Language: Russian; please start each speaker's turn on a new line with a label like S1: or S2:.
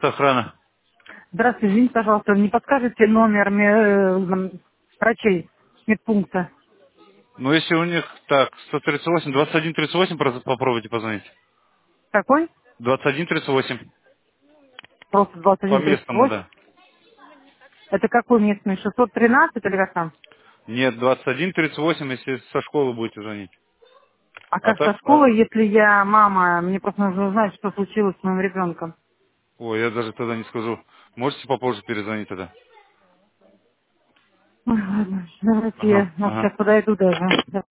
S1: автоохрана.
S2: Здравствуйте, извините, пожалуйста, не подскажете номер врачей медпункта?
S1: Ну, если у них, так, 138, 2138, попробуйте позвонить.
S2: Какой?
S1: 2138.
S2: Просто
S1: По местному,
S2: 2138.
S1: да.
S2: Это какой местный? 613 или как там?
S1: Нет, 2138, если со школы будете звонить.
S2: А
S1: А
S2: как со
S1: так,
S2: школы, если я мама, мне просто нужно узнать, что случилось с моим ребенком.
S1: ой, я даже тогда не скажу. Можете попозже перезвонить тогда?
S2: Ой, ладно, давайте
S1: Ага,
S2: я, может,
S1: ага.
S2: сейчас подойду даже.